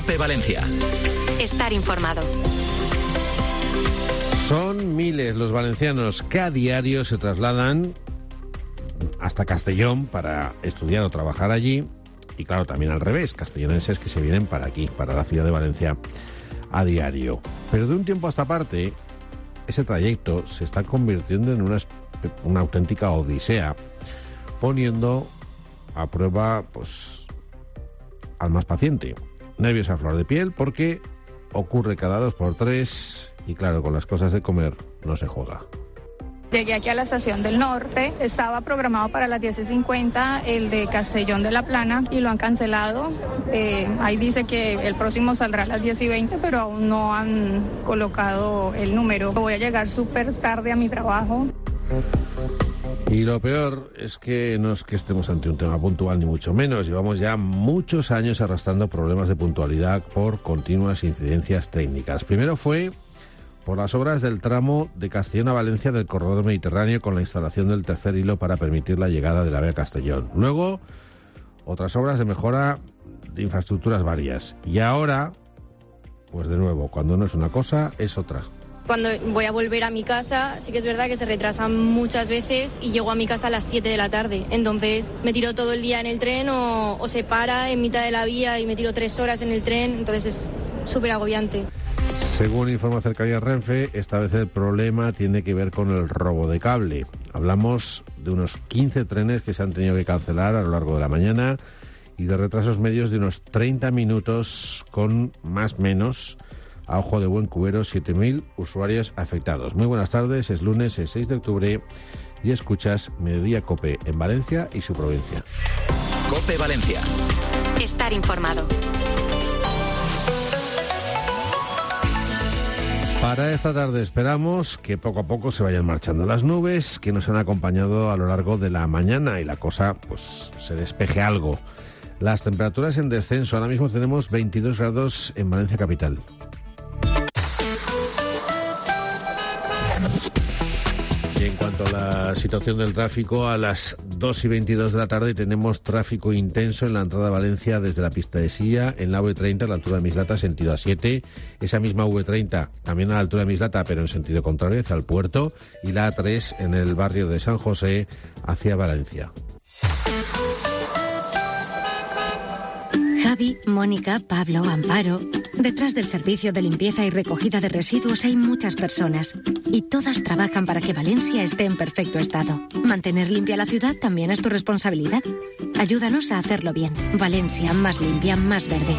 COPE Valencia. Estar informado. Son miles los valencianos que a diario se trasladan hasta Castellón para estudiar o trabajar allí. Y claro, también al revés, castellonenses que se vienen para aquí, para la ciudad de Valencia, a diario. Pero de un tiempo a esta parte, ese trayecto se está convirtiendo en una auténtica odisea, poniendo a prueba pues al más paciente. Nervios a flor de piel porque ocurre cada 2 por 3 y claro, con las cosas de comer no se juega. Llegué aquí a la estación del norte, estaba programado para las 10:50 el de Castellón de la Plana y lo han cancelado. Ahí dice que el próximo saldrá a las 10:20, pero aún no han colocado el número. Voy a llegar súper tarde a mi trabajo. Y lo peor es que no es que estemos ante un tema puntual, ni mucho menos. Llevamos ya muchos años arrastrando problemas de puntualidad por continuas incidencias técnicas. Primero fue por las obras del tramo de Castellón a Valencia del corredor mediterráneo con la instalación del tercer hilo para permitir la llegada de la AVE a Castellón. Luego, otras obras de mejora de infraestructuras varias. Y ahora, pues de nuevo, cuando no es una cosa, es otra. Cuando voy a volver a mi casa, sí que es verdad que se retrasan muchas veces y llego a mi casa a las 7 de la tarde. Entonces me tiro todo el día en el tren o se para en mitad de la vía y me tiro 3 horas en el tren. Entonces es súper agobiante. Según informa Cercanías Renfe, esta vez el problema tiene que ver con el robo de cable. Hablamos de unos 15 trenes que se han tenido que cancelar a lo largo de la mañana y de retrasos medios de unos 30 minutos con más menos, a ojo de buen cubero, 7.000 usuarios afectados. Muy buenas tardes, es lunes, el 6 de octubre y escuchas Mediodía COPE en Valencia y su provincia. COPE Valencia. Estar informado. Para esta tarde esperamos que poco a poco se vayan marchando las nubes que nos han acompañado a lo largo de la mañana y la cosa pues se despeje algo. Las temperaturas en descenso, ahora mismo tenemos 22 grados en Valencia capital. Y en cuanto a la situación del tráfico, a las 2:22 de la tarde tenemos tráfico intenso en la entrada a Valencia desde la pista de Silla, en la V30 a la altura de Mislata, sentido A7, esa misma V30 también a la altura de Mislata, pero en sentido contrario, hacia el puerto, y la A3 en el barrio de San José hacia Valencia. Javi, Mónica, Pablo, Amparo. Detrás del servicio de limpieza y recogida de residuos hay muchas personas y todas trabajan para que Valencia esté en perfecto estado. Mantener limpia la ciudad también es tu responsabilidad. Ayúdanos a hacerlo bien. Valencia, más limpia, más verde.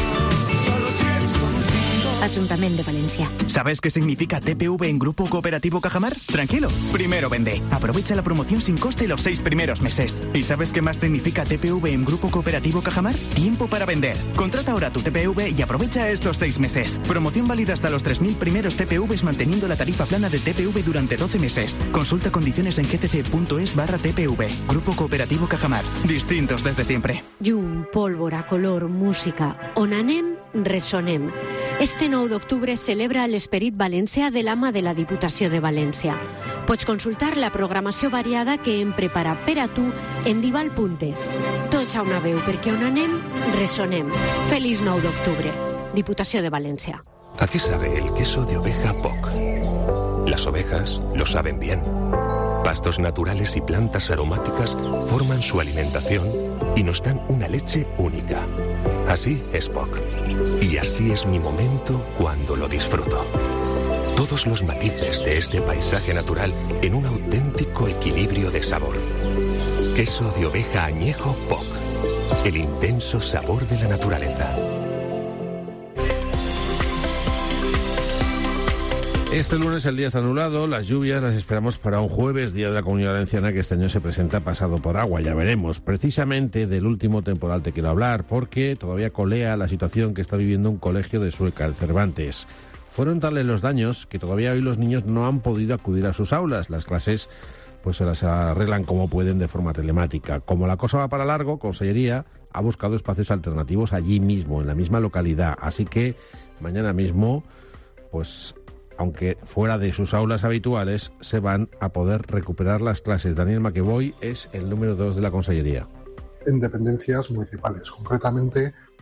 Ayuntamiento de Valencia. ¿Sabes qué significa TPV en Grupo Cooperativo Cajamar? Tranquilo, primero vende. Aprovecha la promoción sin coste los 6 primeros meses. ¿Y sabes qué más significa TPV en Grupo Cooperativo Cajamar? Tiempo para vender. Contrata ahora tu TPV y aprovecha estos 6 meses. Promoción válida hasta los 3.000 primeros TPVs manteniendo la tarifa plana de TPV durante 12 meses. Consulta condiciones en gcc.es/TPV. Grupo Cooperativo Cajamar. Distintos desde siempre. Llum, pólvora, color, música. On anem, ressonem. Este 9 d'octubre celebra l'Esperit València de la mà de la Diputació de València. Pots consultar la programació variada que hem preparat per a tu en Dival.es. Tots a una veu, perquè on anem, ressonem. Feliç 9 d'octubre. Diputació de València. ¿A qué sabe el queso de oveja POC? Las ovejas lo saben bien. Pastos naturales y plantas aromáticas forman su alimentación y nos dan una leche única. Así es POC. Y así es mi momento cuando lo disfruto. Todos los matices de este paisaje natural en un auténtico equilibrio de sabor. Queso de oveja añejo POC. El intenso sabor de la naturaleza. Este lunes el día está anulado, las lluvias las esperamos para un jueves, Día de la Comunidad Valenciana, que este año se presenta pasado por agua, ya veremos. Precisamente del último temporal te quiero hablar, porque todavía colea la situación que está viviendo un colegio de Sueca, el Cervantes. Fueron tales los daños que todavía hoy los niños no han podido acudir a sus aulas. Las clases pues se las arreglan como pueden de forma telemática. Como la cosa va para largo, Consellería ha buscado espacios alternativos allí mismo, en la misma localidad. Así que mañana mismo, pues aunque fuera de sus aulas habituales, se van a poder recuperar las clases. Daniel Maqueboy es el número 2 de la Consellería. En dependencias municipales, concretamente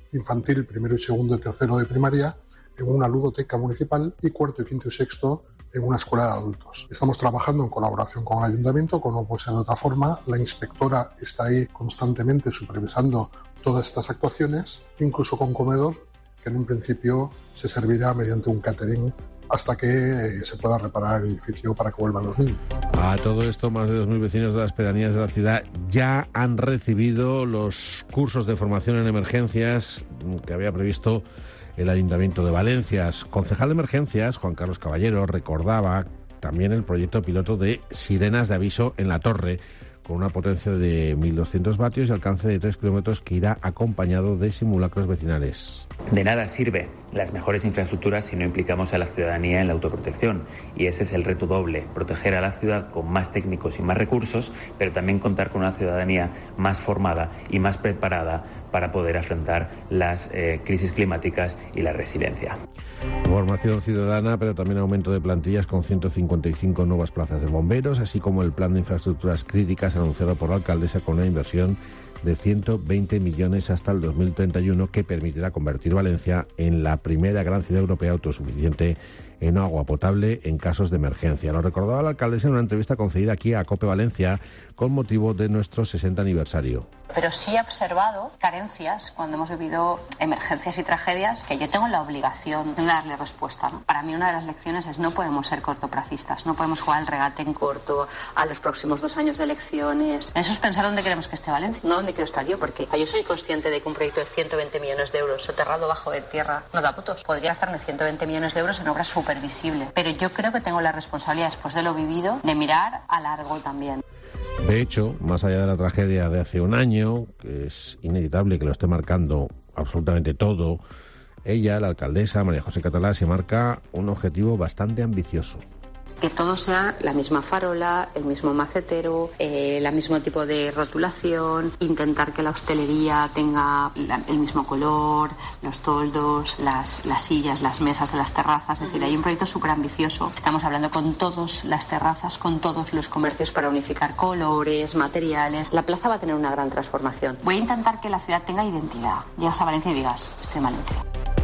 infantil, primero y segundo y tercero de primaria, en una ludoteca municipal, y cuarto, quinto y sexto en una escuela de adultos. Estamos trabajando en colaboración con el ayuntamiento, como no puede ser de otra forma. La inspectora está ahí constantemente supervisando todas estas actuaciones, incluso con comedor, que en un principio se servirá mediante un catering hasta que se pueda reparar el edificio para que vuelvan los niños. A todo esto, más de 2.000 vecinos de las pedanías de la ciudad ya han recibido los cursos de formación en emergencias que había previsto el Ayuntamiento de Valencia. Concejal de Emergencias, Juan Carlos Caballero, recordaba también el proyecto piloto de sirenas de aviso en la torre, con una potencia de 1.200 vatios y alcance de 3 kilómetros, que irá acompañado de simulacros vecinales. De nada sirve las mejores infraestructuras si no implicamos a la ciudadanía en la autoprotección, y ese es el reto doble: proteger a la ciudad con más técnicos y más recursos, pero también contar con una ciudadanía más formada y más preparada para poder afrontar las crisis climáticas y la resiliencia. Formación ciudadana, pero también aumento de plantillas con 155 nuevas plazas de bomberos, así como el plan de infraestructuras críticas anunciado por la alcaldesa, con una inversión de 120 millones hasta el 2031, que permitirá convertir Valencia en la primera gran ciudad europea autosuficiente en agua potable en casos de emergencia. Lo recordaba la alcaldesa en una entrevista concedida aquí a COPE Valencia con motivo de nuestro 60 aniversario. Pero sí he observado carencias cuando hemos vivido emergencias y tragedias que yo tengo la obligación de darle respuesta, ¿no? Para mí una de las lecciones es: no podemos ser cortoplacistas, no podemos jugar al regate en corto a los próximos 2 años de elecciones. Eso es pensar dónde queremos que esté Valencia, no dónde quiero estar yo, porque yo soy consciente de que un proyecto de 120 millones de euros soterrado bajo de tierra no da putos. Podría gastarme 120 millones de euros en obras supervisibles, pero yo creo que tengo la responsabilidad, después de lo vivido, de mirar a largo también. De hecho, más allá de la tragedia de hace un año, que es inevitable que lo esté marcando absolutamente todo, ella, la alcaldesa María José Catalá, se marca un objetivo bastante ambicioso. Que todo sea la misma farola, el mismo macetero, el mismo tipo de rotulación, intentar que la hostelería tenga el mismo color, los toldos, las sillas, las mesas de las terrazas. Es decir, hay un proyecto súper ambicioso. Estamos hablando con todas las terrazas, con todos los comercios, para unificar colores, materiales. La plaza va a tener una gran transformación. Voy a intentar que la ciudad tenga identidad. Llegas a Valencia y digas: estoy en Valencia.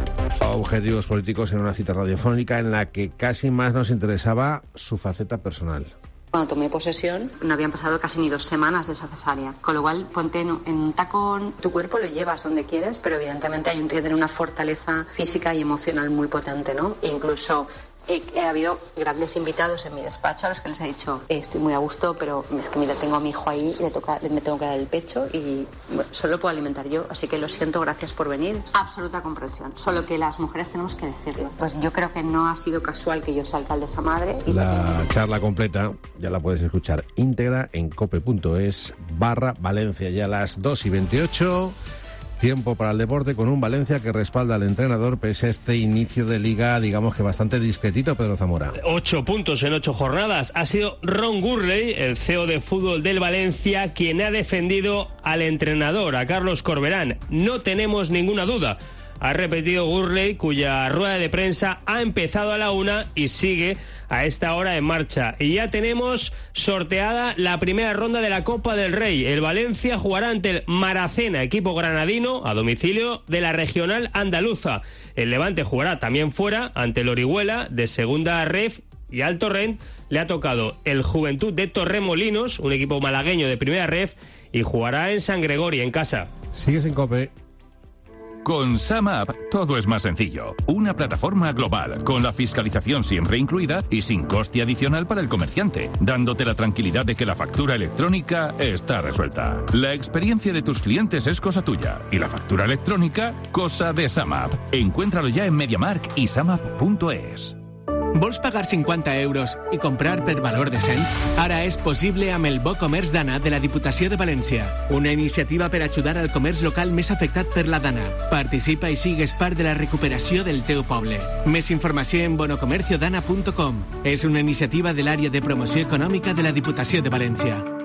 Objetivos políticos en una cita radiofónica en la que casi más nos interesaba su faceta personal. Cuando tomé posesión no habían pasado casi ni 2 semanas de esa cesárea, con lo cual ponte en un tacón, tu cuerpo lo llevas donde quieres, pero evidentemente hay que tener una fortaleza física y emocional muy potente, ¿no? E incluso ha habido grandes invitados en mi despacho a los que les he dicho: estoy muy a gusto, pero es que mira, tengo a mi hijo ahí, me tengo que dar el pecho y bueno, solo lo puedo alimentar yo, así que lo siento, gracias por venir. Absoluta comprensión, solo que las mujeres tenemos que decirlo. Pues yo creo que no ha sido casual que yo sea alcaldesa madre. La charla completa ya la puedes escuchar íntegra en cope.es/Valencia. Ya a las 2:28... tiempo para el deporte, con un Valencia que respalda al entrenador pese a este inicio de liga, digamos que bastante discretito. Pedro Zamora. 8 puntos en 8 jornadas. Ha sido Ron Gurley, el CEO de fútbol del Valencia, quien ha defendido al entrenador, a Carlos Corberán. No tenemos ninguna duda. Ha repetido Gurley, cuya rueda de prensa ha empezado a la 1 y sigue a esta hora en marcha. Y ya tenemos sorteada la primera ronda de la Copa del Rey. El Valencia jugará ante el Maracena, equipo granadino, a domicilio de la regional andaluza. El Levante jugará también fuera ante el Orihuela, de segunda ref, y al Torrent le ha tocado el Juventud de Torremolinos, un equipo malagueño de primera ref, y jugará en San Gregorio, en casa. Sigues en COPE. Con SumUp todo es más sencillo. Una plataforma global, con la fiscalización siempre incluida y sin coste adicional para el comerciante, dándote la tranquilidad de que la factura electrónica está resuelta. La experiencia de tus clientes es cosa tuya y la factura electrónica, cosa de SumUp. Encuéntralo ya en MediaMarkt y SumUp.es. Vols pagar 50 euros i comprar per valor de 100? Ara és possible amb el Bo Comerç Dana de la Diputació de València. Una iniciativa per ajudar al comerç local més afectat per la Dana. Participa i sigues part de la recuperació del teu poble. Més informació en bonocomerciodana.com. És una iniciativa de l'àrea de promoció econòmica de la Diputació de València.